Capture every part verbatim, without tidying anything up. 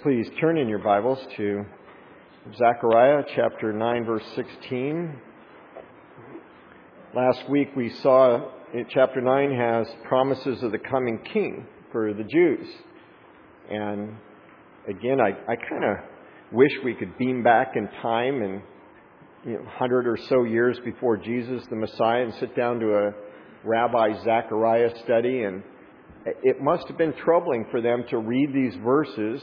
Please turn in your Bibles to Zechariah chapter nine, verse sixteen. Last week we saw in chapter nine has promises of the coming king for the Jews. And again, I, I kind of wish we could beam back in time and you know, one hundred or so years before Jesus, the Messiah, and sit down to a Rabbi Zechariah study. And it must have been troubling for them to read these verses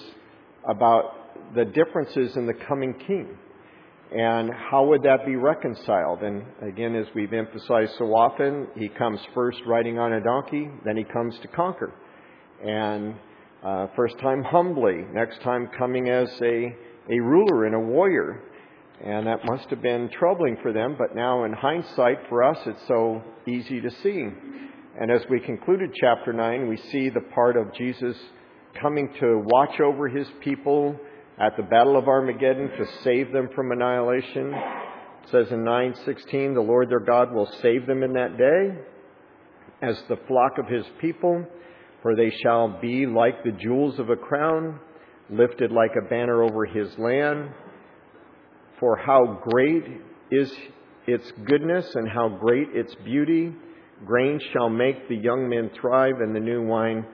about the differences in the coming king. And how would that be reconciled? And again, as we've emphasized so often, he comes first riding on a donkey, then he comes to conquer. And uh, first time humbly, next time coming as a, a ruler and a warrior. And that must have been troubling for them, but now in hindsight, for us, it's so easy to see. And as we concluded chapter nine, we see the part of Jesus coming to watch over his people at the Battle of Armageddon to save them from annihilation. It says in nine sixteen, the Lord their God will save them in that day as the flock of his people, for they shall be like the jewels of a crown, lifted like a banner over his land. For how great is its goodness and how great its beauty. Grain shall make the young men thrive, and the new wine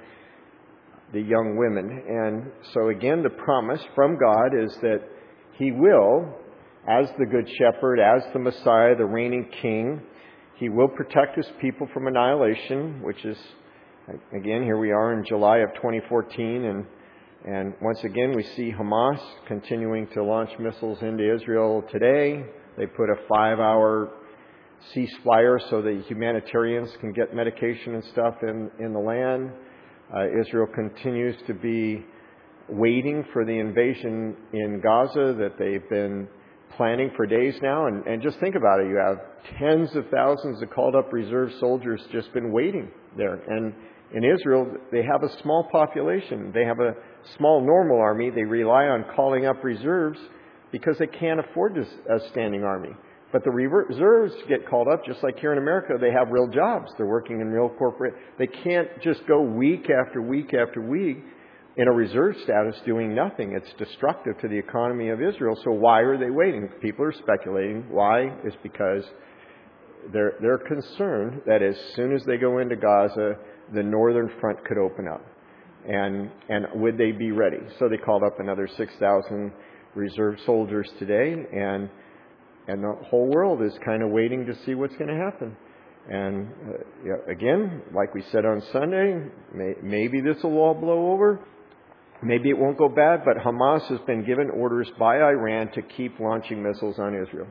the young women. And so again, the promise from God is that he will, as the Good Shepherd, as the Messiah, the reigning King, he will protect his people from annihilation, which is, again, here we are in July of twenty fourteen, and and once again we see Hamas continuing to launch missiles into Israel today. They put a five-hour ceasefire so that humanitarians can get medication and stuff in, in the land. Uh, Israel continues to be waiting for the invasion in Gaza that they've been planning for days now. And, and just think about it. You have tens of thousands of called up reserve soldiers just been waiting there. And in Israel, they have a small population. They have a small normal army. They rely on calling up reserves because they can't afford a standing army. But the reserves get called up, just like here in America, they have real jobs. They're working in real corporate. They can't just go week after week after week in a reserve status doing nothing. It's destructive to the economy of Israel. So why are they waiting? People are speculating. Why? Is because they're, they're concerned that as soon as they go into Gaza, the northern front could open up. And, and would they be ready? So they called up another six thousand reserve soldiers today, and And the whole world is kind of waiting to see what's going to happen. And uh, yeah, again, like we said on Sunday, may, maybe this will all blow over. Maybe it won't go bad, but Hamas has been given orders by Iran to keep launching missiles on Israel.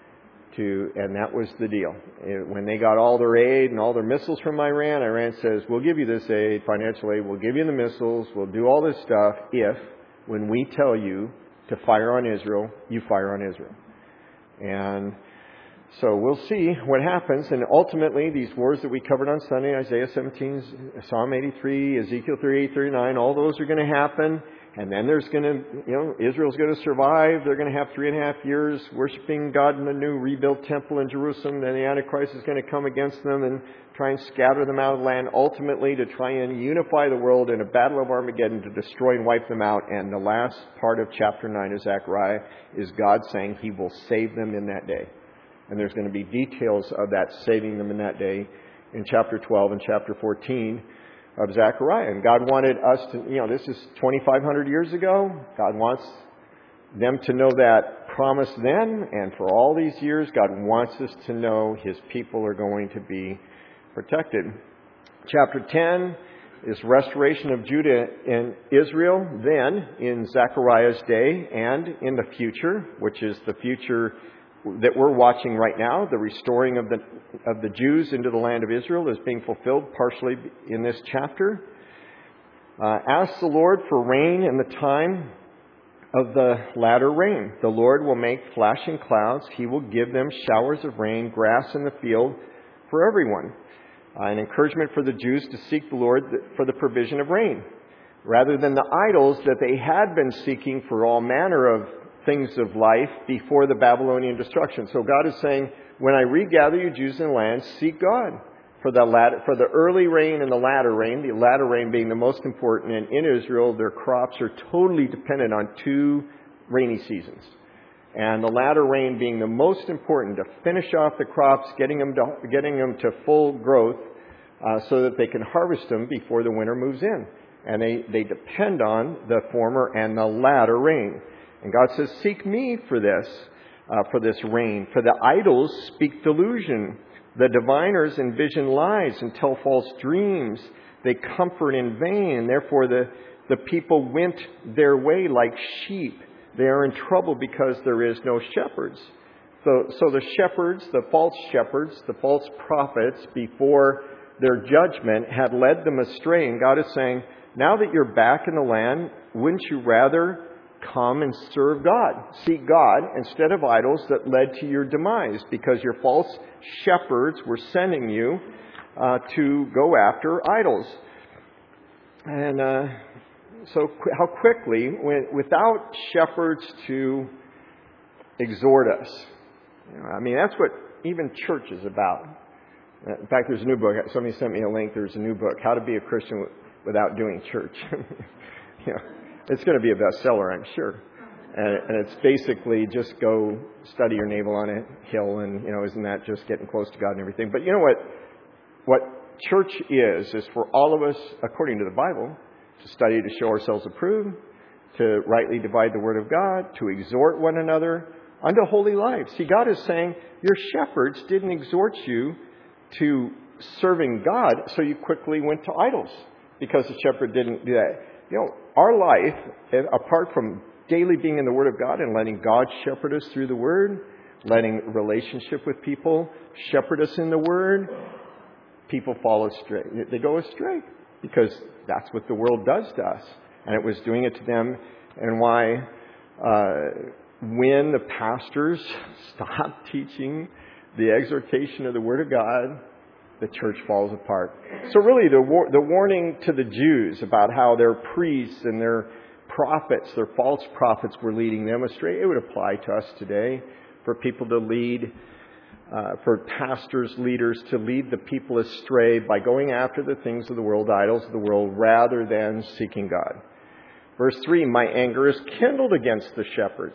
To, and that was the deal. When they got all their aid and all their missiles from Iran, Iran says, we'll give you this aid, financial aid, we'll give you the missiles, we'll do all this stuff if, when we tell you to fire on Israel, you fire on Israel. And so we'll see what happens. And ultimately, these wars that we covered on Sunday, Isaiah seventeen, Psalm eighty-three, Ezekiel thirty-eight, thirty-nine, all those are going to happen. And then there's going to, you know, Israel's going to survive. They're going to have three and a half years worshiping God in the new rebuilt temple in Jerusalem. Then the Antichrist is going to come against them and try and scatter them out of the land, ultimately to try and unify the world in a battle of Armageddon to destroy and wipe them out. And the last part of chapter nine of Zechariah is God saying he will save them in that day. And there's going to be details of that saving them in that day in chapter twelve and chapter fourteen of Zechariah. And God wanted us to, you know, this is twenty-five hundred years ago. God wants them to know that promise then. And for all these years, God wants us to know his people are going to be protected. Chapter ten is restoration of Judah and Israel then in Zechariah's day and in the future, which is the future that we're watching right now. The restoring of the of the Jews into the land of Israel is being fulfilled partially in this chapter. Uh, ask the Lord for rain in the time of the latter rain. The Lord will make flashing clouds. He will give them showers of rain, grass in the field for everyone. Uh, an encouragement for the Jews to seek the Lord for the provision of rain, rather than the idols that they had been seeking for all manner of things of life before the Babylonian destruction. So God is saying, when I regather you Jews in the land, seek God for the latter, for the early rain and the latter rain, the latter rain being the most important. And in Israel, their crops are totally dependent on two rainy seasons. And the latter rain being the most important to finish off the crops, getting them to, getting them to full growth uh, so that they can harvest them before the winter moves in. And they, they depend on the former and the latter rain. And God says, seek me for this, uh, for this rain. For the idols speak delusion. The diviners envision lies and tell false dreams. They comfort in vain. Therefore the, the people went their way like sheep. They are in trouble because there is no shepherds. So, so the shepherds, the false shepherds, the false prophets, before their judgment had led them astray. And God is saying, now that you're back in the land, wouldn't you rather come and serve God? Seek God instead of idols that led to your demise, because your false shepherds were sending you uh, to go after idols. And uh, so qu- how quickly, when, without shepherds to exhort us. You know, I mean, that's what even church is about. In fact, there's a new book. Somebody sent me a link. There's a new book, How to Be a Christian Without Doing Church. You know, it's going to be a bestseller, I'm sure. And, and it's basically just go study your navel on a hill, and, you know, isn't that just getting close to God and everything? But you know what? What church is, is for all of us, according to the Bible, to study to show ourselves approved, to rightly divide the Word of God, to exhort one another unto holy life. See, God is saying, your shepherds didn't exhort you to serving God, so you quickly went to idols, because the shepherd didn't do that. You know, our life, apart from daily being in the Word of God and letting God shepherd us through the Word, letting relationship with people shepherd us in the Word, people fall astray. They go astray because that's what the world does to us. And it was doing it to them. And why uh, when the pastors stopped teaching the exhortation of the Word of God, the church falls apart. So really the war- the warning to the Jews about how their priests and their prophets, their false prophets, were leading them astray, it would apply to us today for people to lead, uh, for pastors, leaders to lead the people astray by going after the things of the world, idols of the world, rather than seeking God. Verse three, my anger is kindled against the shepherds,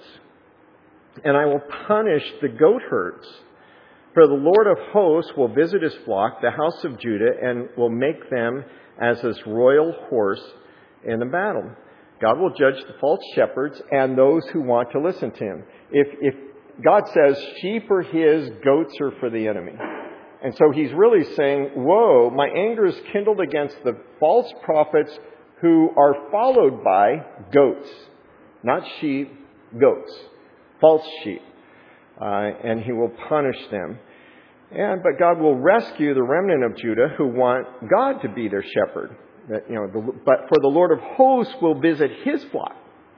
and I will punish the goat herds. For the Lord of hosts will visit his flock, the house of Judah, and will make them as his royal horse in the battle. God will judge the false shepherds and those who want to listen to him. If, if God says sheep are his, goats are for the enemy. And so he's really saying, whoa, my anger is kindled against the false prophets who are followed by goats. Not sheep, goats. False sheep. Uh, and he will punish them. And but God will rescue the remnant of Judah who want God to be their shepherd. That, you know, the, but for the Lord of hosts will visit his flock.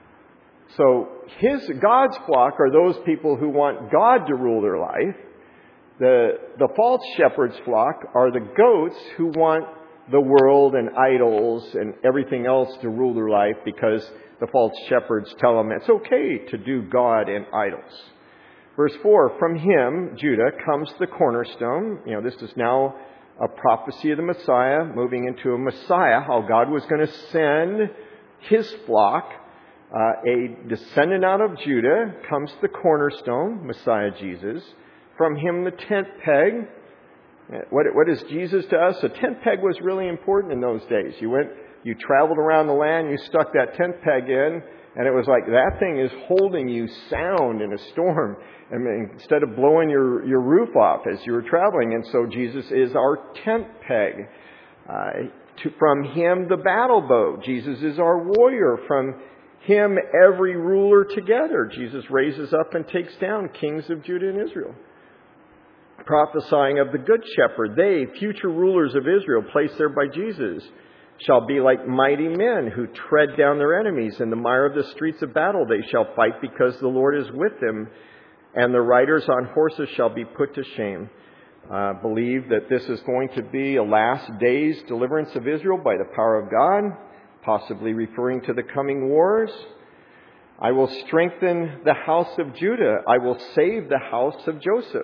So his God's flock are those people who want God to rule their life. The the false shepherd's flock are the goats who want the world and idols and everything else to rule their life, because the false shepherds tell them it's okay to do God and idols. Verse four, from him, Judah, comes the cornerstone. You know, this is now a prophecy of the Messiah, moving into a Messiah, how God was going to send his flock. Uh, a descendant out of Judah comes the cornerstone, Messiah Jesus. From him, the tent peg. What, what is Jesus to us? A tent peg was really important in those days. You went, you traveled around the land, you stuck that tent peg in, and it was like that thing is holding you sound in a storm. I mean, instead of blowing your, your roof off as you were traveling. And so Jesus is our tent peg. Uh, to, from him, the battle bow. Jesus is our warrior. From him, every ruler together. Jesus raises up and takes down kings of Judah and Israel. Prophesying of the good shepherd. They, future rulers of Israel, placed there by Jesus, shall be like mighty men who tread down their enemies. In the mire of the streets of battle they shall fight, because the Lord is with them. And the riders on horses shall be put to shame. Uh, believe that this is going to be a last days deliverance of Israel by the power of God, possibly referring to the coming wars. I will strengthen the house of Judah. I will save the house of Joseph.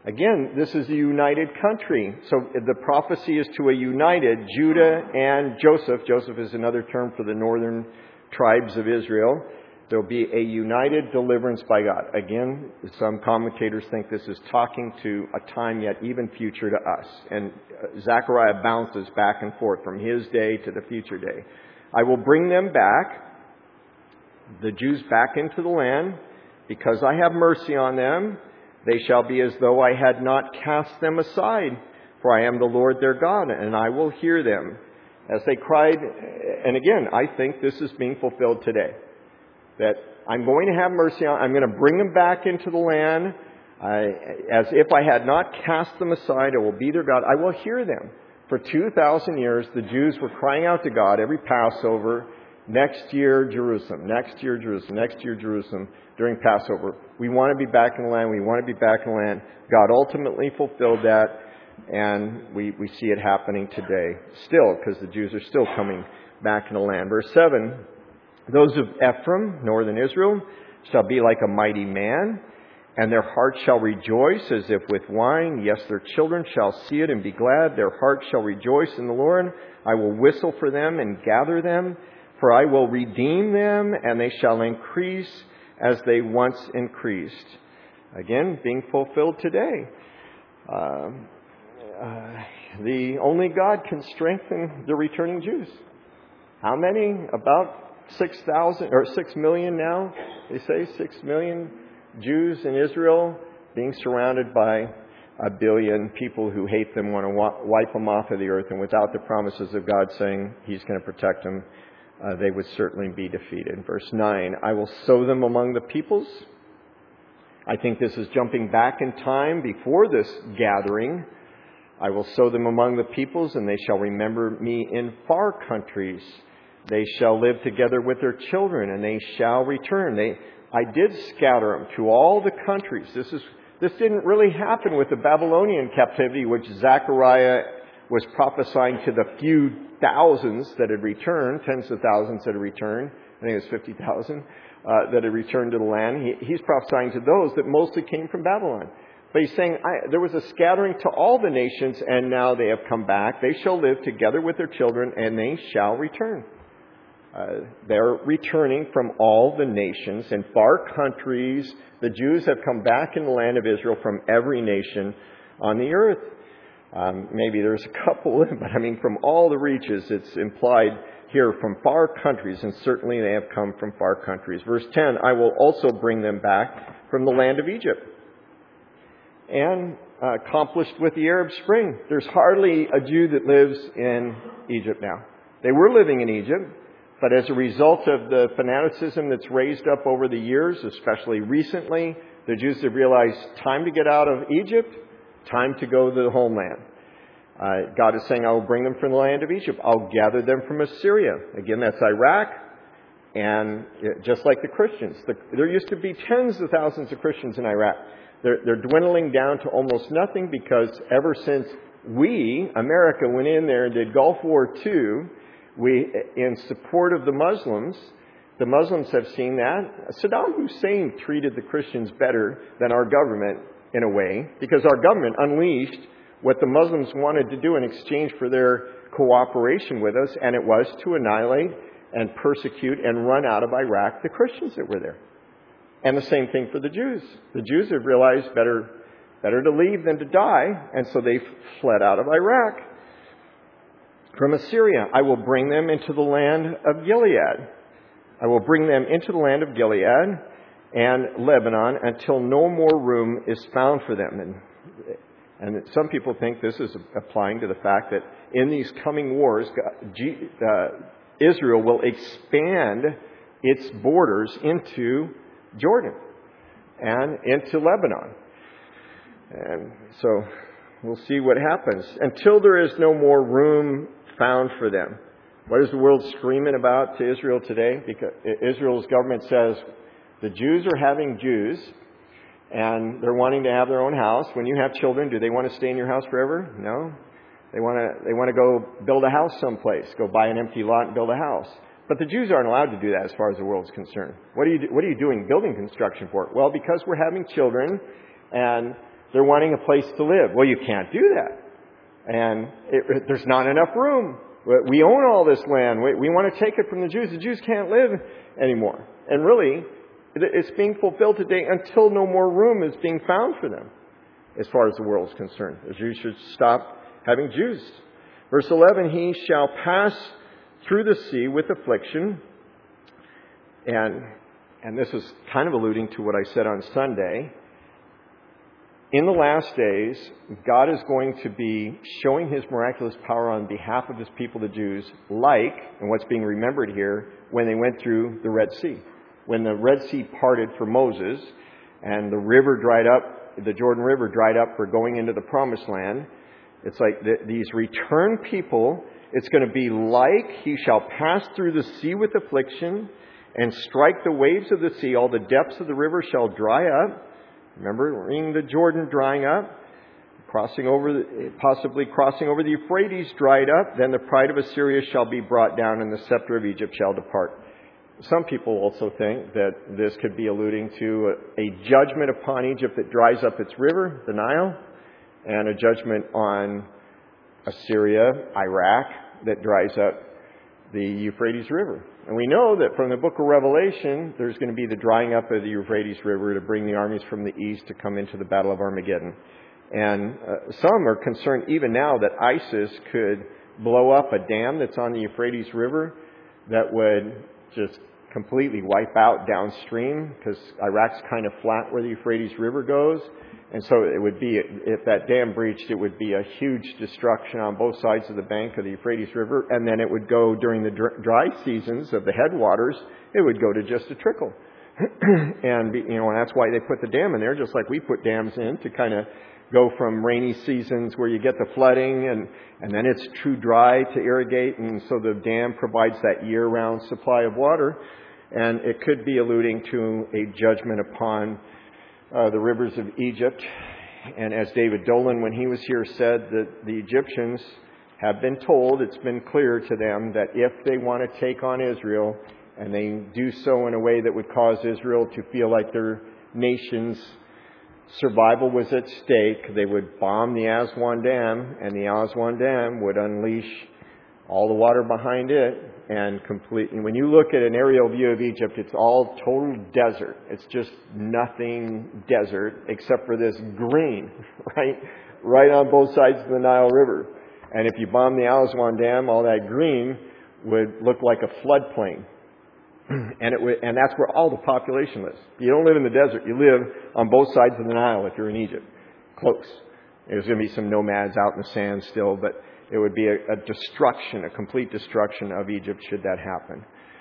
Again, this is a united country. So the prophecy is to a united Judah and Joseph. Joseph is another term for the northern tribes of Israel. There will be a united deliverance by God. Again, some commentators think this is talking to a time yet even future to us. And Zechariah bounces back and forth from his day to the future day. I will bring them back, the Jews back into the land, because I have mercy on them. They shall be as though I had not cast them aside, for I am the Lord their God, and I will hear them. As they cried, and again, I think this is being fulfilled today. That I'm going to have mercy on, I'm going to bring them back into the land, I, as if I had not cast them aside. I will be their God. I will hear them. For two thousand years, the Jews were crying out to God every Passover, next year Jerusalem, next year Jerusalem, next year Jerusalem, during Passover. We want to be back in the land. We want to be back in the land. God ultimately fulfilled that, and we, we see it happening today still, because the Jews are still coming back in the land. Verse seven, those of Ephraim, northern Israel, shall be like a mighty man, and their heart shall rejoice as if with wine. Yes, their children shall see it and be glad. Their heart shall rejoice in the Lord. I will whistle for them and gather them, for I will redeem them, and they shall increase as they once increased. Again, being fulfilled today. Uh, uh, the only God can strengthen the returning Jews. How many? About six thousand or six million now. They say six million Jews in Israel, being surrounded by a billion people who hate them, want to wipe them off of the earth, and without the promises of God saying He's going to protect them, uh, they would certainly be defeated. Verse nine, I will sow them among the peoples. I think this is jumping back in time before this gathering. I will sow them among the peoples, and they shall remember me in far countries. They shall live together with their children, and they shall return. They, I did scatter them to all the countries. This is this didn't really happen with the Babylonian captivity, which Zechariah was prophesying to the few thousands that had returned, tens of thousands that had returned. I think it was fifty thousand uh, that had returned to the land. He, he's prophesying to those that mostly came from Babylon. But he's saying I, there was a scattering to all the nations, and now they have come back. They shall live together with their children, and they shall return. Uh, they're returning from all the nations and far countries. The Jews have come back in the land of Israel from every nation on the earth. Um, maybe there's a couple, but I mean from all the reaches. It's implied here from far countries, and certainly they have come from far countries. Verse ten, I will also bring them back from the land of Egypt. And uh, accomplished with the Arab Spring. There's hardly a Jew that lives in Egypt now. They were living in Egypt. But as a result of the fanaticism that's raised up over the years, especially recently, the Jews have realized time to get out of Egypt, time to go to the homeland. Uh, God is saying, I will bring them from the land of Egypt. I'll gather them from Assyria. Again, that's Iraq. And just like the Christians, the, there used to be tens of thousands of Christians in Iraq. They're, they're dwindling down to almost nothing because ever since we, America, went in there and did Gulf War Two, We, in support of the Muslims, the Muslims have seen that. Saddam Hussein treated the Christians better than our government in a way, because our government unleashed what the Muslims wanted to do in exchange for their cooperation with us, and it was to annihilate and persecute and run out of Iraq the Christians that were there. And the same thing for the Jews. The Jews have realized better, better to leave than to die, and so they fled out of Iraq. From Assyria, I will bring them into the land of Gilead. I will bring them into the land of Gilead and Lebanon until no more room is found for them. And, and some people think this is applying to the fact that in these coming wars, uh, Israel will expand its borders into Jordan and into Lebanon. And so we'll see what happens. Until there is no more room found for them. What is the world screaming about to Israel today? Because Israel's government says the Jews are having Jews and they're wanting to have their own house. When you have children, do they want to stay in your house forever? No. They want to they want to go build a house someplace, go buy an empty lot and build a house. But the Jews aren't allowed to do that as far as the world's concerned. What are you what are you doing building construction for? Well, because we're having children and They're wanting a place to live. Well, you can't do that. And it, it, there's not enough room. We own all this land. We, we want to take it from the Jews. The Jews can't live anymore. And really, it, it's being fulfilled today until no more room is being found for them, as far as the world is concerned. The Jews should stop having Jews. Verse eleven, he shall pass through the sea with affliction. And, and this is kind of alluding to what I said on Sunday. In the last days, God is going to be showing His miraculous power on behalf of His people, the Jews, like, and what's being remembered here, when they went through the Red Sea. When the Red Sea parted for Moses, and the river dried up, the Jordan River dried up for going into the Promised Land, it's like the, these returned people, it's going to be like he shall pass through the sea with affliction, and strike the waves of the sea. All the depths of the river shall dry up. Remember, reading the Jordan drying up, crossing over, the, possibly crossing over the Euphrates dried up. Then the pride of Assyria shall be brought down, and the scepter of Egypt shall depart. Some people also think that this could be alluding to a, a judgment upon Egypt that dries up its river, the Nile, and a judgment on Assyria, Iraq, that dries up the Euphrates River. And we know that from the book of Revelation, there's going to be the drying up of the Euphrates River to bring the armies from the east to come into the Battle of Armageddon. And uh, some are concerned even now that ISIS could blow up a dam that's on the Euphrates River that would just completely wipe out downstream, because Iraq's kind of flat where the Euphrates River goes. And so it would be, if that dam breached, it would be a huge destruction on both sides of the bank of the Euphrates River. And then it would go during the dry seasons of the headwaters, it would go to just a trickle. and, you know, and that's why they put the dam in there, just like we put dams in to kind of go from rainy seasons where you get the flooding and, and then it's too dry to irrigate. And so the dam provides that year-round supply of water. And it could be alluding to a judgment upon Uh, the rivers of Egypt. And as David Dolan, when he was here, said that the Egyptians have been told, it's been clear to them, that if they want to take on Israel, and they do so in a way that would cause Israel to feel like their nation's survival was at stake, they would bomb the Aswan Dam, and the Aswan Dam would unleash all the water behind it, and complete. And when you look at an aerial view of Egypt, it's all total desert. It's just nothing desert except for this green, right? Right on both sides of the Nile River. And if you bomb the Aswan Dam, all that green would look like a floodplain. And it would, and that's where all the population lives. You don't live in the desert. You live on both sides of the Nile if you're in Egypt. Close. There's going to be some nomads out in the sand still, but it would be a, a destruction, a complete destruction of Egypt should that happen.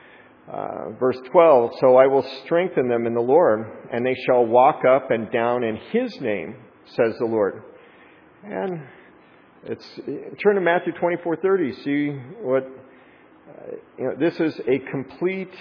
Uh, verse twelve, so I will strengthen them in the Lord, and they shall walk up and down in His name, says the Lord. And it's turn to Matthew twenty-four thirty. See what, uh, you know, this is a complete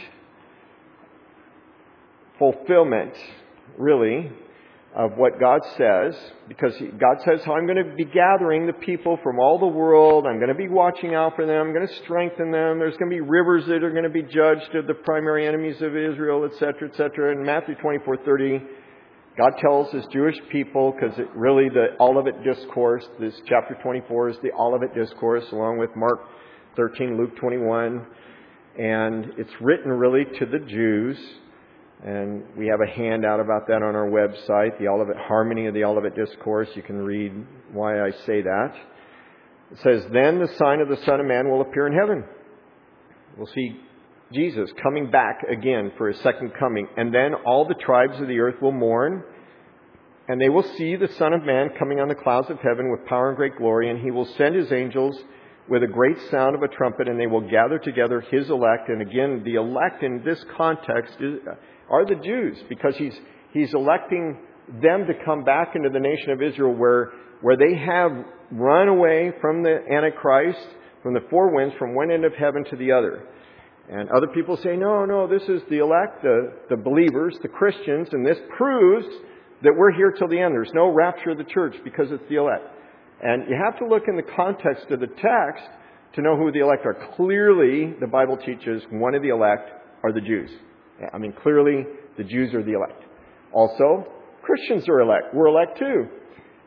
fulfillment, really, of what God says, because God says, I'm going to be gathering the people from all the world. I'm going to be watching out for them. I'm going to strengthen them. There's going to be rivers that are going to be judged of the primary enemies of Israel, et cetera, et cetera. In Matthew twenty-four thirty, God tells His Jewish people, because it really the Olivet Discourse, this chapter twenty-four is the Olivet Discourse, along with Mark thirteen, Luke twenty-one. And it's written really to the Jews. And we have a handout about that on our website, the Olivet Harmony of the Olivet Discourse. You can read why I say that. It says, then the sign of the Son of Man will appear in heaven. We'll see Jesus coming back again for His second coming. And then all the tribes of the earth will mourn. And they will see the Son of Man coming on the clouds of heaven with power and great glory. And He will send His angels with a great sound of a trumpet. And they will gather together His elect. And again, the elect in this context is... are the Jews, because he's he's electing them to come back into the nation of Israel where where they have run away from the Antichrist, from the four winds, from one end of heaven to the other. And other people say, no, no, this is the elect, the, the believers, the Christians, and this proves that we're here till the end. There's no rapture of the church because it's the elect. And you have to look in the context of the text to know who the elect are. Clearly, the Bible teaches one of the elect are the Jews. I mean, clearly, the Jews are the elect. Also, Christians are elect. We're elect too.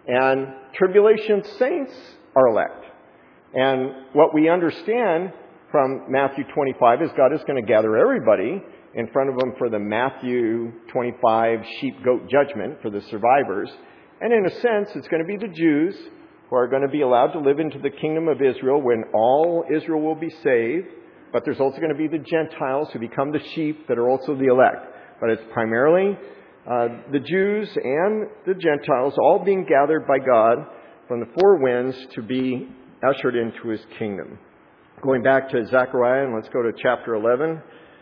And tribulation saints are elect. And what we understand from Matthew twenty-five is God is going to gather everybody in front of him for the Matthew twenty-five sheep-goat judgment for the survivors. And in a sense, it's going to be the Jews who are going to be allowed to live into the kingdom of Israel when all Israel will be saved. But there's also going to be the Gentiles who become the sheep that are also the elect. But it's primarily uh, the Jews and the Gentiles all being gathered by God from the four winds to be ushered into his kingdom. Going back to Zechariah, and let's go to chapter eleven.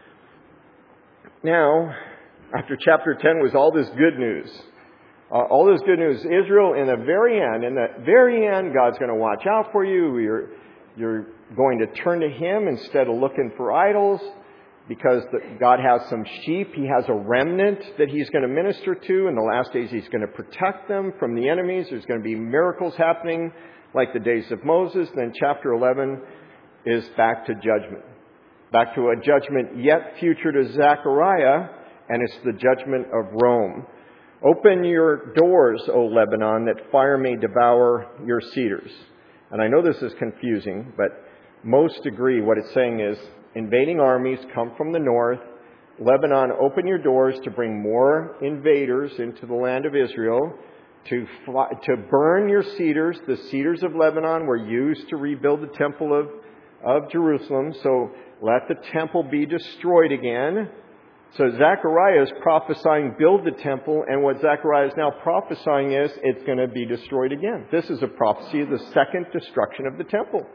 Now, after chapter ten was all this good news. Uh, all this good news. Israel, in the very end, in the very end, God's going to watch out for you. You're, you're going to turn to him instead of looking for idols, because the, God has some sheep. He has a remnant that he's going to minister to. In the last days, he's going to protect them from the enemies. There's going to be miracles happening like the days of Moses. Then chapter eleven is back to judgment. Back to a judgment yet future to Zechariah, and it's the judgment of Rome. Open your doors, O Lebanon, that fire may devour your cedars. And I know this is confusing, but most agree what it's saying is invading armies come from the north. Lebanon, open your doors to bring more invaders into the land of Israel, to fly, to burn your cedars. The cedars of Lebanon were used to rebuild the temple of, of Jerusalem, so let the temple be destroyed again. So Zechariah is prophesying, build the temple, and what Zechariah is now prophesying is it's going to be destroyed again. This is a prophecy of the second destruction of the temple.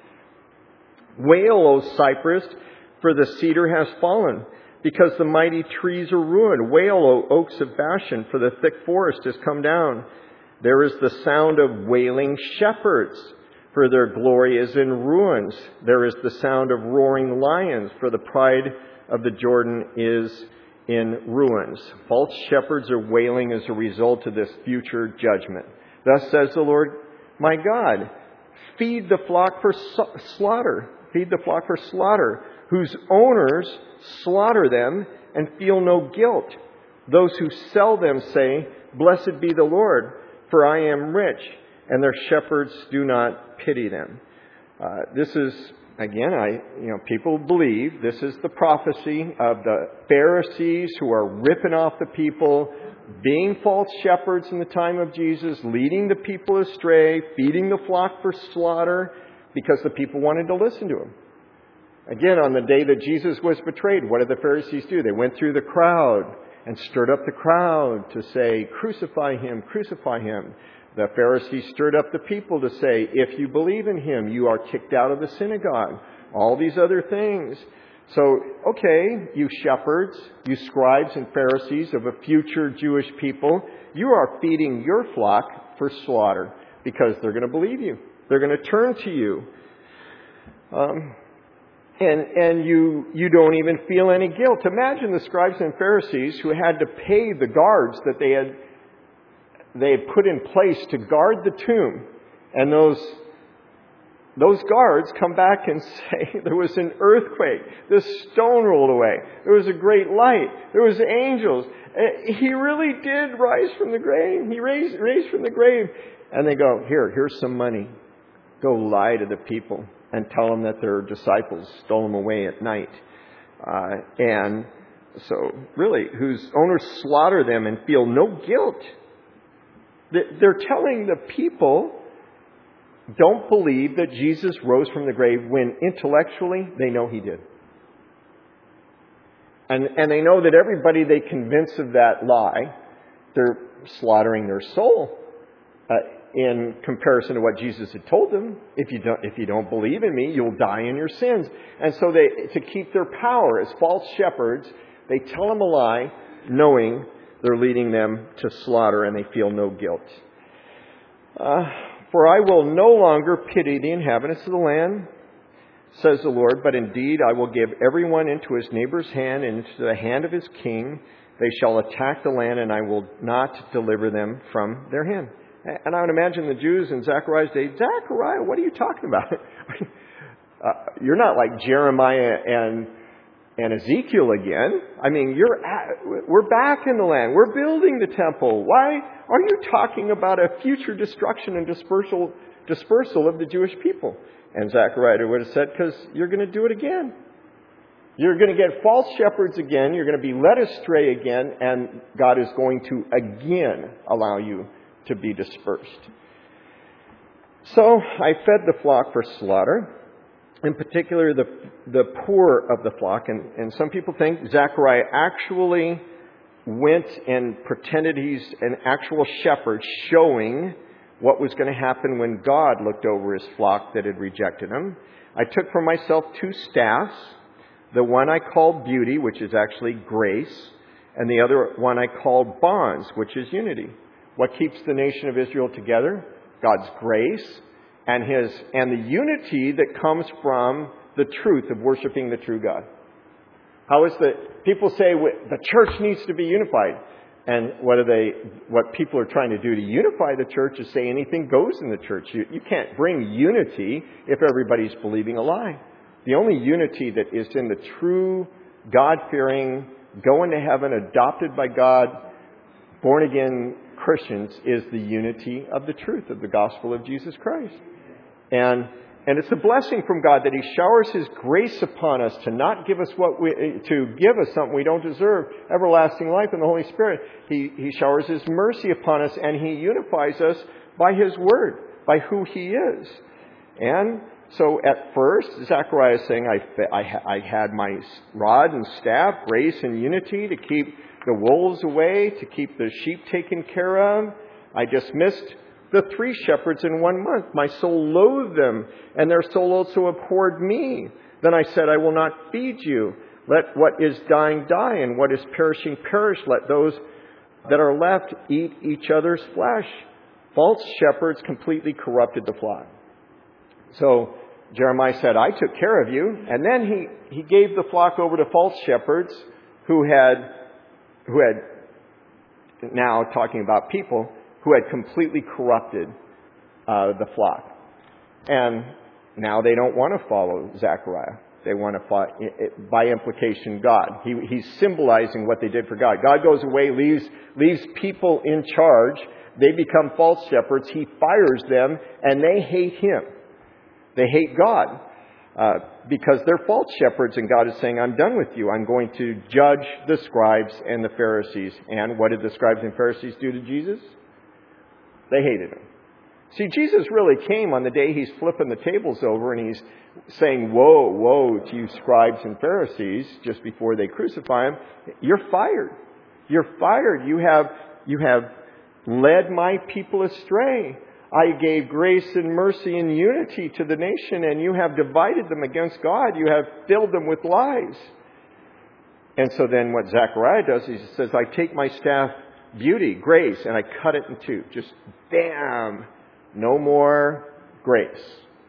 Wail, O cypress, for the cedar has fallen, because the mighty trees are ruined. Wail, O oaks of Bashan, for the thick forest has come down. There is the sound of wailing shepherds, for their glory is in ruins. There is the sound of roaring lions, for the pride of the Jordan is in ruins. False shepherds are wailing as a result of this future judgment. Thus says the Lord, my God, feed the flock for slaughter. Feed the flock for slaughter, whose owners slaughter them and feel no guilt. Those who sell them say, blessed be the Lord, for I am rich, and their shepherds do not pity them. Uh, this is Again, I, you know, people believe this is the prophecy of the Pharisees who are ripping off the people, being false shepherds in the time of Jesus, leading the people astray, feeding the flock for slaughter, because the people wanted to listen to him. Again, on the day that Jesus was betrayed, what did the Pharisees do? They went through the crowd and stirred up the crowd to say, crucify him, crucify him. The Pharisees stirred up the people to say, if you believe in him, you are kicked out of the synagogue. All these other things. So, okay, you shepherds, you scribes and Pharisees of a future Jewish people, you are feeding your flock for slaughter because they're going to believe you. They're going to turn to you. Um, and and you you don't even feel any guilt. Imagine the scribes and Pharisees who had to pay the guards that they had they had put in place to guard the tomb. And those, those guards come back and say, there was an earthquake. The stone rolled away. There was a great light. There was angels. He really did rise from the grave. He raised, raised from the grave. And they go, here, here's some money. Go lie to the people and tell them that their disciples stole them away at night. Uh, and so, really, whose owners slaughter them and feel no guilt. They're telling the people, don't believe that Jesus rose from the grave when intellectually they know he did. And, and they know that everybody they convince of that lie, they're slaughtering their soul uh, in comparison to what Jesus had told them. If you don't, if you don't believe in me, you'll die in your sins. And so they, to keep their power as false shepherds, they tell them a lie, knowing they're leading them to slaughter, and they feel no guilt. Uh, For I will no longer pity the inhabitants of the land, says the Lord, but indeed I will give everyone into his neighbor's hand and into the hand of his king. They shall attack the land, and I will not deliver them from their hand. And I would imagine the Jews in Zechariah's day, Zechariah, what are you talking about? uh, you're not like Jeremiah and and Ezekiel again. I mean, you're at, we're back in the land. We're building the temple. Why are you talking about a future destruction and dispersal, dispersal of the Jewish people? And Zechariah would have said, because you're going to do it again. You're going to get false shepherds again. You're going to be led astray again. And God is going to again allow you to be dispersed. So I fed the flock for slaughter. In particular, the the poor of the flock. And, and some people think Zechariah actually went and pretended he's an actual shepherd, showing what was going to happen when God looked over his flock that had rejected him. I took for myself two staffs. The one I called beauty, which is actually grace, and the other one I called bonds, which is unity. What keeps the nation of Israel together? God's grace and his and the unity that comes from the truth of worshiping the true God. How is the people say the church needs to be unified, and what are they? What people are trying to do to unify the church is say anything goes in the church. You, you can't bring unity if everybody's believing a lie. The only unity that is in the true God-fearing, going to heaven, adopted by God, born-again Christians is the unity of the truth of the gospel of Jesus Christ. And and it's a blessing from God that he showers his grace upon us to not give us what we, to give us something we don't deserve, everlasting life in the Holy Spirit. He, he showers his mercy upon us, and he unifies us by his word, by who he is. And so at first, Zechariah is saying, I, I, I had my rod and staff, grace and unity to keep the wolves away, to keep the sheep taken care of. I dismissed the three shepherds in one month. My soul loathed them, and their soul also abhorred me. Then I said, I will not feed you. Let what is dying die, and what is perishing perish. Let those that are left eat each other's flesh. False shepherds completely corrupted the flock. So Jeremiah said, I took care of you. And then he, he gave the flock over to false shepherds who had, who had, now talking about people, who had completely corrupted uh, the flock. And now they don't want to follow Zechariah. They want to follow, by implication, God. He, he's symbolizing what they did for God. God goes away, leaves, leaves people in charge. They become false shepherds. He fires them, and they hate him. They hate God uh, because they're false shepherds, and God is saying, I'm done with you. I'm going to judge the scribes and the Pharisees. And what did the scribes and Pharisees do to Jesus? They hated him. See, Jesus really came on the day he's flipping the tables over and he's saying, woe, woe to you scribes and Pharisees, just before they crucify him. You're fired. You're fired. You have, you have led my people astray. I gave grace and mercy and unity to the nation, and you have divided them against God. You have filled them with lies. And so then what Zechariah does is he says, I take my staff, beauty, grace, and I cut it in two. Just bam, no more grace.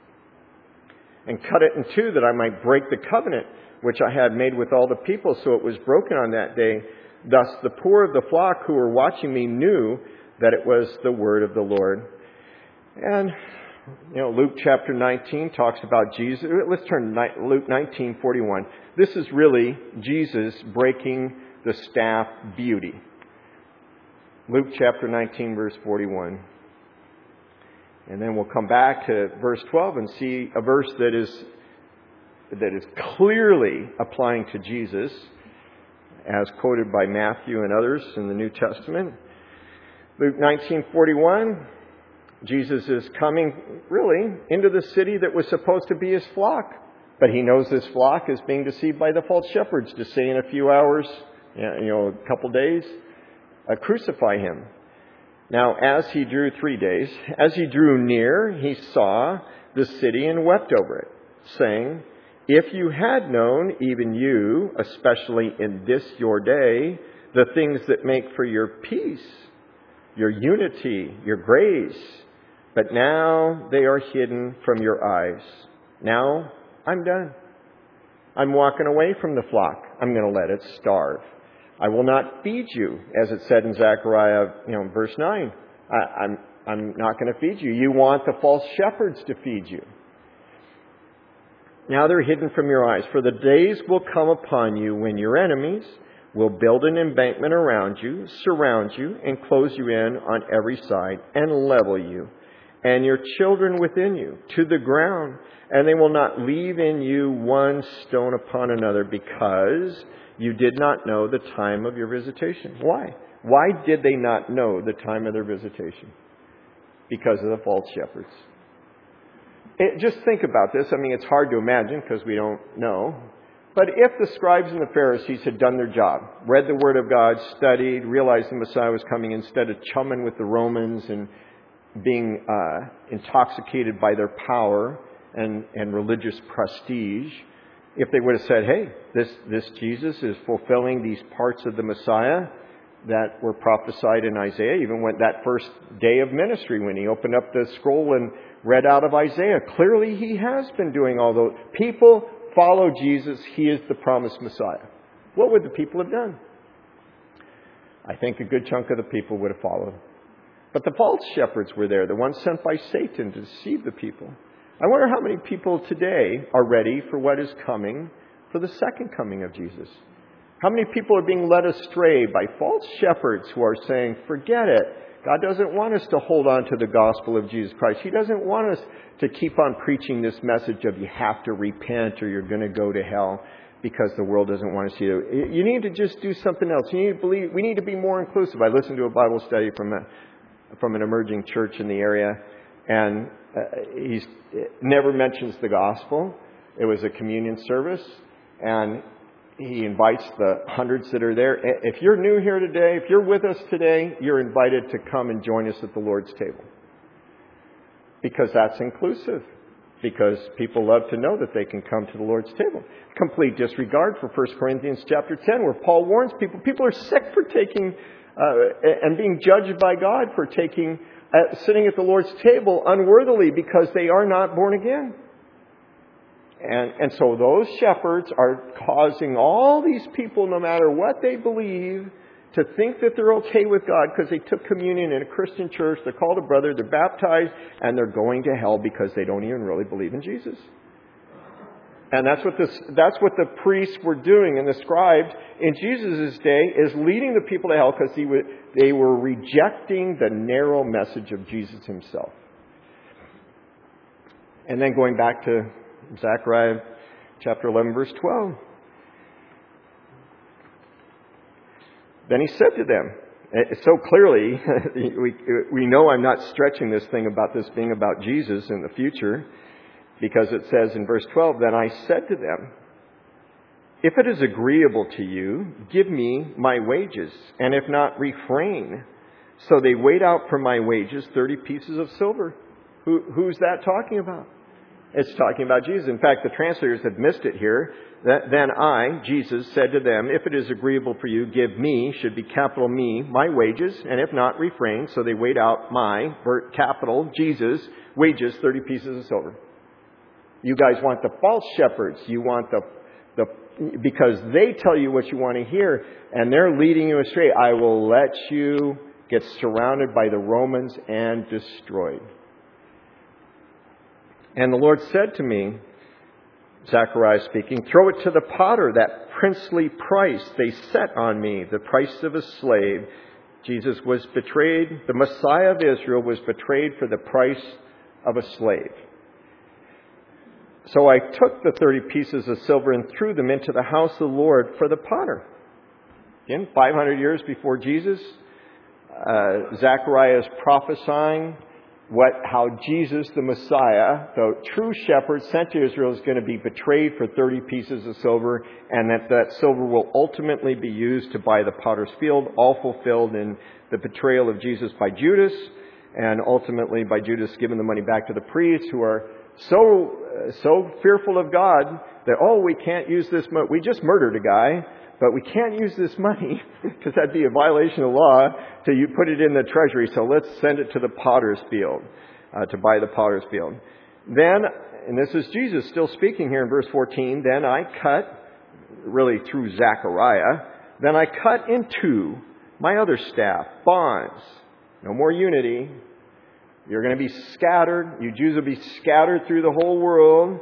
And cut it in two that I might break the covenant which I had made with all the people. So it was broken on that day. Thus the poor of the flock who were watching me knew that it was the word of the Lord. And, you know, Luke chapter nineteen talks about Jesus. Let's turn to Luke nineteen forty-one. This is really Jesus breaking the staff beauty. Luke chapter nineteen, verse forty-one. And then we'll come back to verse twelve and see a verse that is that is clearly applying to Jesus, as quoted by Matthew and others in the New Testament. Luke nineteen forty-one. Jesus is coming, really, into the city that was supposed to be his flock. But he knows this flock is being deceived by the false shepherds to say in a few hours, you know, a couple days, uh, crucify him. Now, as he drew three days, as he drew near, he saw the city and wept over it, saying, if you had known, even you, especially in this your day, the things that make for your peace, your unity, your grace, but now they are hidden from your eyes. Now I'm done. I'm walking away from the flock. I'm going to let it starve. I will not feed you, as it said in Zechariah, you know, verse nine. I, I'm I'm not going to feed you. You want the false shepherds to feed you. Now they're hidden from your eyes. For the days will come upon you when your enemies will build an embankment around you, surround you, and close you in on every side, and level you, and your children within you, to the ground. And they will not leave in you one stone upon another, because you did not know the time of your visitation. Why? Why did they not know the time of their visitation? Because of the false shepherds. It, just think about this. I mean, it's hard to imagine because we don't know. But if the scribes and the Pharisees had done their job, read the Word of God, studied, realized the Messiah was coming, instead of chumming with the Romans and being uh, intoxicated by their power and, and religious prestige, if they would have said, hey, this, this Jesus is fulfilling these parts of the Messiah that were prophesied in Isaiah, even when that first day of ministry, when he opened up the scroll and read out of Isaiah. Clearly he has been doing all those. People follow Jesus. He is the promised Messiah. What would the people have done? I think a good chunk of the people would have followed. But the false shepherds were there, the ones sent by Satan to deceive the people. I wonder how many people today are ready for what is coming, for the second coming of Jesus. How many people are being led astray by false shepherds who are saying, forget it. God doesn't want us to hold on to the gospel of Jesus Christ. He doesn't want us to keep on preaching this message of you have to repent or you're going to go to hell because the world doesn't want to see you. You need to just do something else. You need to believe. We need to be more inclusive. I listened to a Bible study from a, from an emerging church in the area, and uh, he never mentions the gospel. It was a communion service, and he invites the hundreds that are there. If you're new here today, if you're with us today, you're invited to come and join us at the Lord's table. Because that's inclusive. Because people love to know that they can come to the Lord's table. Complete disregard for First Corinthians chapter ten, where Paul warns people. People are sick for taking uh, and being judged by God for taking, uh, sitting at the Lord's table unworthily because they are not born again. And, and so those shepherds are causing all these people, no matter what they believe, to think that they're okay with God because they took communion in a Christian church. They're called a brother. They're baptized. And they're going to hell because they don't even really believe in Jesus. And that's what this, that's what the priests were doing. And the scribes in Jesus' day is leading the people to hell because they were, they were rejecting the narrow message of Jesus himself. And then going back to Zechariah chapter eleven, verse twelve. Then he said to them, so clearly, we, we know I'm not stretching this thing about this being about Jesus in the future, because it says in verse twelve, then I said to them, if it is agreeable to you, give me my wages, and if not, refrain. So they weighed out for my wages thirty pieces of silver. Who, who's that talking about? It's talking about Jesus. In fact, the translators have missed it here. Then I, Jesus, said to them, if it is agreeable for you, give me, should be capital me, my wages, and if not, refrain. So they weighed out my, capital, Jesus, wages, thirty pieces of silver. You guys want the false shepherds. You want the, the, because they tell you what you want to hear, and they're leading you astray. I will let you get surrounded by the Romans and destroyed. And the Lord said to me, Zechariah speaking, throw it to the potter, that princely price they set on me, the price of a slave. Jesus was betrayed. The Messiah of Israel was betrayed for the price of a slave. So I took the thirty pieces of silver and threw them into the house of the Lord for the potter. Again, five hundred years before Jesus, uh, Zechariah is prophesying what, how Jesus, the Messiah, the true shepherd sent to Israel, is going to be betrayed for thirty pieces of silver, and that that silver will ultimately be used to buy the potter's field, all fulfilled in the betrayal of Jesus by Judas, and ultimately by Judas giving the money back to the priests, who are so uh, so fearful of God that, oh, we can't use this money. We just murdered a guy, but we can't use this money because that'd be a violation of law to you put it in the treasury. So let's send it to the potter's field, uh, to buy the potter's field. Then, and this is Jesus still speaking here in verse fourteen, then I cut, really through Zechariah, then I cut in two my other staff, bonds. No more unity. You're going to be scattered. You Jews will be scattered through the whole world.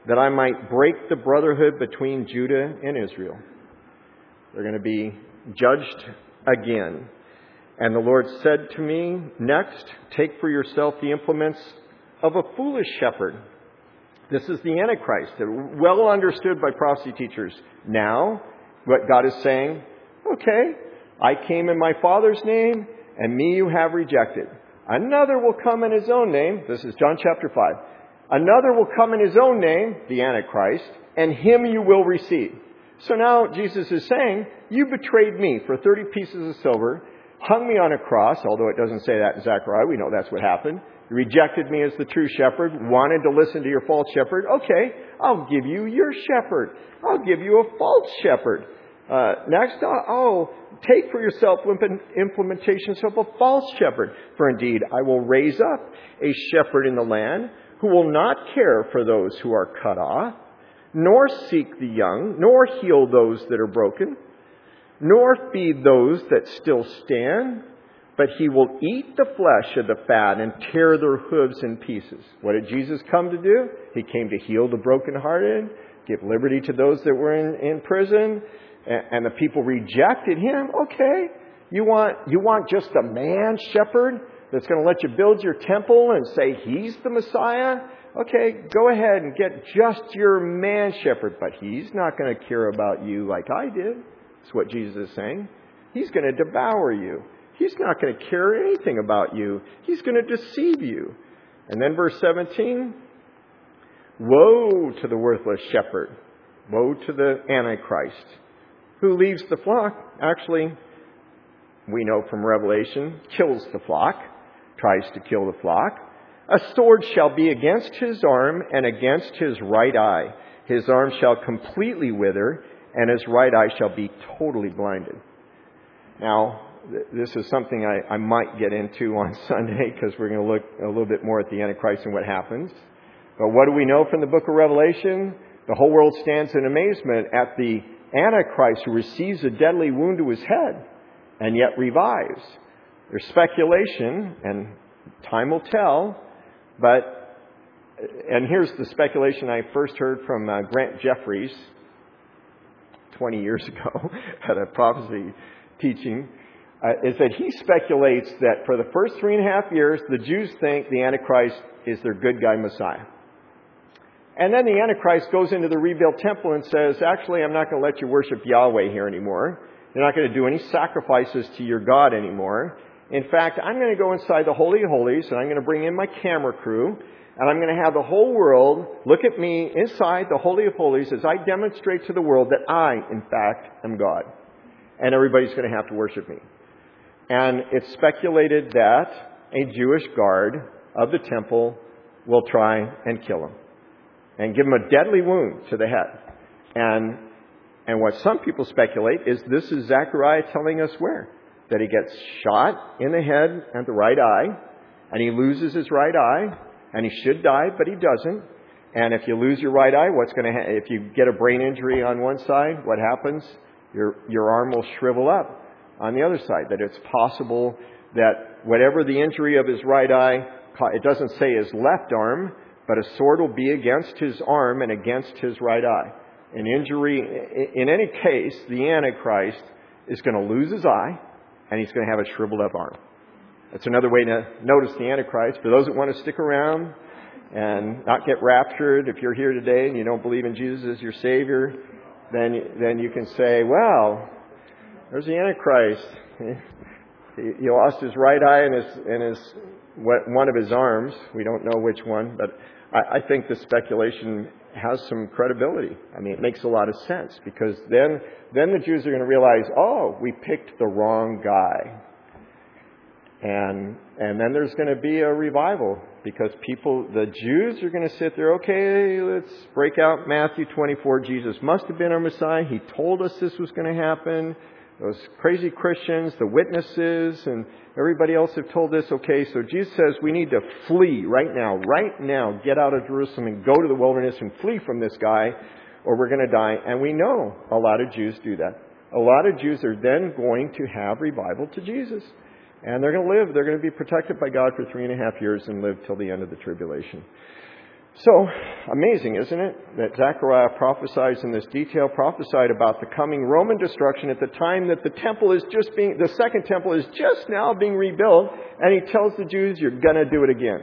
that I might break the brotherhood between Judah and Israel. They're going to be judged again. And the Lord said to me, next, take for yourself the implements of a foolish shepherd. This is the Antichrist, well understood by prophecy teachers. Now, what God is saying, okay, I came in my Father's name, and me you have rejected. Another will come in his own name. This is John chapter five. Another will come in his own name, the Antichrist, and him you will receive. So now Jesus is saying, you betrayed me for thirty pieces of silver, hung me on a cross, although it doesn't say that in Zechariah. We know that's what happened. You rejected me as the true shepherd, wanted to listen to your false shepherd. Okay, I'll give you your shepherd. I'll give you a false shepherd. Uh, next, I'll, I'll take for yourself implementations of a false shepherd. For indeed, I will raise up a shepherd in the land who will not care for those who are cut off, nor seek the young, nor heal those that are broken, nor feed those that still stand, but he will eat the flesh of the fat and tear their hooves in pieces. What did Jesus come to do? He came to heal the brokenhearted, give liberty to those that were in, in prison, and, and the people rejected him. Okay, you want you want just a man shepherd that's going to let you build your temple and say he's the Messiah? Okay, go ahead and get just your man shepherd, but he's not going to care about you like I did. That's what Jesus is saying. He's going to devour you. He's not going to care anything about you. He's going to deceive you. And then verse seventeen, woe to the worthless shepherd. Woe to the Antichrist who leaves the flock. Actually, we know from Revelation, kills the flock, tries to kill the flock. A sword shall be against his arm and against his right eye. His arm shall completely wither, and his right eye shall be totally blinded. Now, this is something I, I might get into on Sunday because we're going to look a little bit more at the Antichrist and what happens. But what do we know from the book of Revelation? The whole world stands in amazement at the Antichrist who receives a deadly wound to his head and yet revives. There's speculation, and time will tell, but, and here's the speculation I first heard from uh, Grant Jeffries twenty years ago at a prophecy teaching. Uh, is that he speculates that for the first three and a half years, the Jews think the Antichrist is their good guy Messiah. And then the Antichrist goes into the rebuilt temple and says, actually, I'm not going to let you worship Yahweh here anymore. You're not going to do any sacrifices to your God anymore. In fact, I'm going to go inside the Holy of Holies, and I'm going to bring in my camera crew, and I'm going to have the whole world look at me inside the Holy of Holies as I demonstrate to the world that I, in fact, am God. And everybody's going to have to worship me. And it's speculated that a Jewish guard of the temple will try and kill him and give him a deadly wound to the head. And and what some people speculate is this is Zechariah telling us where? That he gets shot in the head and the right eye, and he loses his right eye, and he should die, but he doesn't. And if you lose your right eye, what's going to ha- if you get a brain injury on one side, what happens? Your your arm will shrivel up on the other side. That it's possible that whatever the injury of his right eye, it doesn't say his left arm, but a sword will be against his arm and against his right eye. An injury, in any case, the Antichrist is going to lose his eye, and he's going to have a shriveled up arm. That's another way to notice the Antichrist. For those that want to stick around and not get raptured, if you're here today and you don't believe in Jesus as your Savior, then then you can say, well, there's the Antichrist. He, he lost his right eye and his and his one of his arms. We don't know which one, but I, I think the speculation has some credibility. I mean, it makes a lot of sense because then then the Jews are going to realize, oh, we picked the wrong guy. And and then there's going to be a revival because people, the Jews are going to sit there, okay, let's break out Matthew twenty-four. Jesus must have been our Messiah. He told us this was going to happen. Those crazy Christians, the witnesses, and everybody else have told us, okay, so Jesus says we need to flee right now, right now, get out of Jerusalem and go to the wilderness and flee from this guy or we're going to die. And we know a lot of Jews do that. A lot of Jews are then going to have revival to Jesus. And they're going to live, they're going to be protected by God for three and a half years and live till the end of the tribulation. So, amazing, isn't it? That Zechariah prophesies in this detail, prophesied about the coming Roman destruction at the time that the temple is just being, the second temple is just now being rebuilt, and he tells the Jews, you're going to do it again.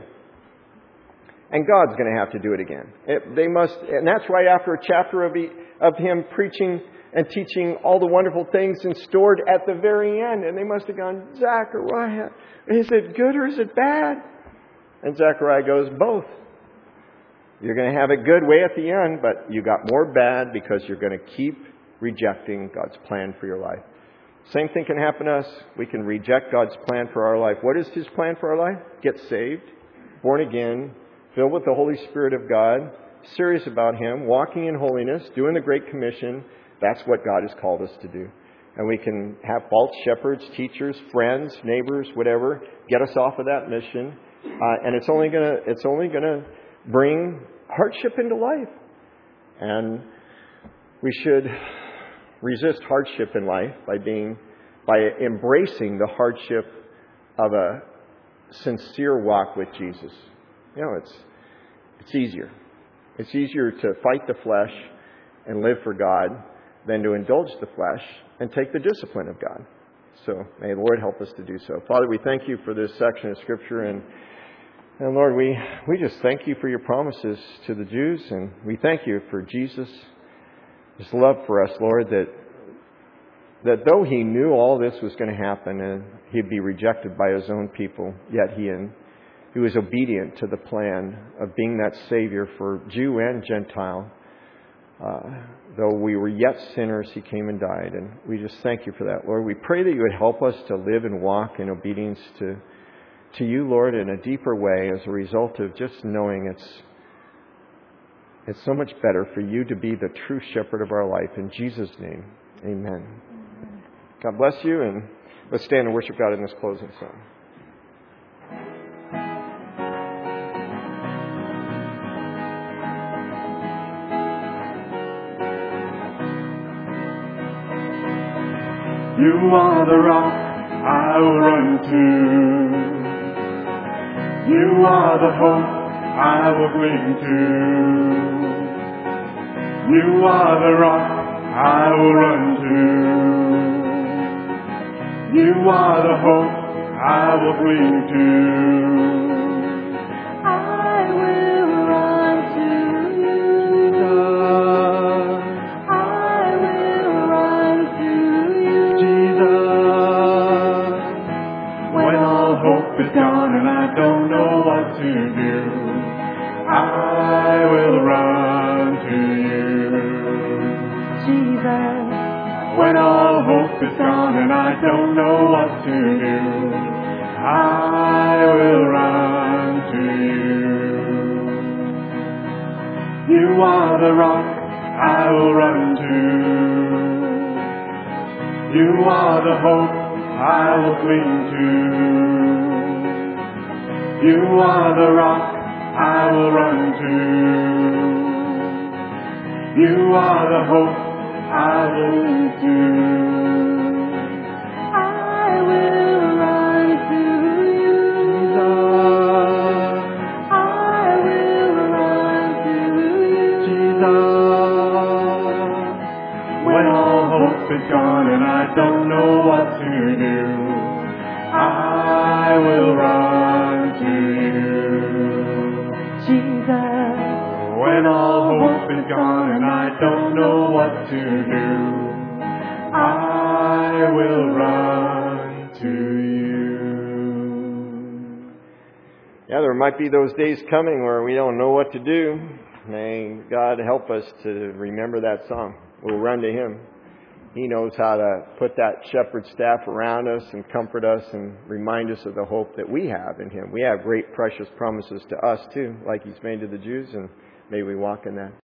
And God's going to have to do it again. It, they must, and that's right after a chapter of, he, of him preaching and teaching all the wonderful things and stored at the very end. And they must have gone, Zechariah, is it good or is it bad? And Zechariah goes, both. You're going to have it good way at the end, but you got more bad because you're going to keep rejecting God's plan for your life. Same thing can happen to us. We can reject God's plan for our life. What is His plan for our life? Get saved, born again, filled with the Holy Spirit of God, serious about Him, walking in holiness, doing the Great Commission. That's what God has called us to do. And we can have false shepherds, teachers, friends, neighbors, whatever, get us off of that mission. Uh, and it's only gonna, it's only gonna bring hardship into life. And we should resist hardship in life by being, by embracing the hardship of a sincere walk with Jesus. You know, it's, it's easier. It's easier to fight the flesh and live for God than to indulge the flesh and take the discipline of God. So may the Lord help us to do so. Father, we thank You for this section of Scripture, and And Lord, we, we just thank You for Your promises to the Jews, and we thank You for Jesus' His love for us, Lord, that that though He knew all this was going to happen and He'd be rejected by His own people, yet He, in, he was obedient to the plan of being that Savior for Jew and Gentile. Uh, though we were yet sinners, He came and died, and we just thank You for that, Lord. We pray that You would help us to live and walk in obedience to to You, Lord, in a deeper way as a result of just knowing it's it's so much better for You to be the true shepherd of our life. In Jesus' name, amen. God bless you, and let's stand and worship God in this closing song. You are the rock I will run to. You are the hope I will cling to. You are the rock I will run to. You are the hope I will cling to. I will run to You. I will run to You. Jesus. When all hope is gone and I don't know what to do, I will run to You. Jesus. When all hope is gone and I don't know what to do, I will run to You. You are the rock I will run to. You are the hope I will cling to. You are the rock I will run to. You are the hope I will cling to. I will run to You. Jesus. I will run to You. Jesus. When all hope is gone and I don't know what to do, I will run to You. Jesus. When all hope is gone and I don't know what to do, I will run to You. Yeah, there might be those days coming where we don't know what to do. May God help us to remember that song. We'll run to Him. He knows how to put that shepherd staff around us and comfort us and remind us of the hope that we have in Him. We have great, precious promises to us too, like He's made to the Jews, and may we walk in that.